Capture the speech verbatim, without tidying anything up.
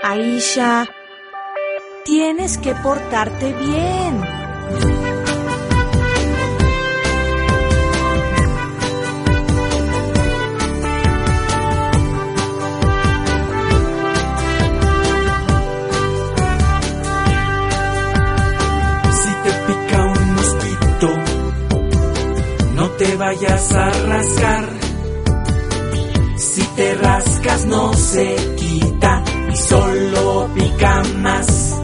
Aisha, tienes que portarte bien. No te vayas a rascar. Si te rascas no se quita y solo pica más.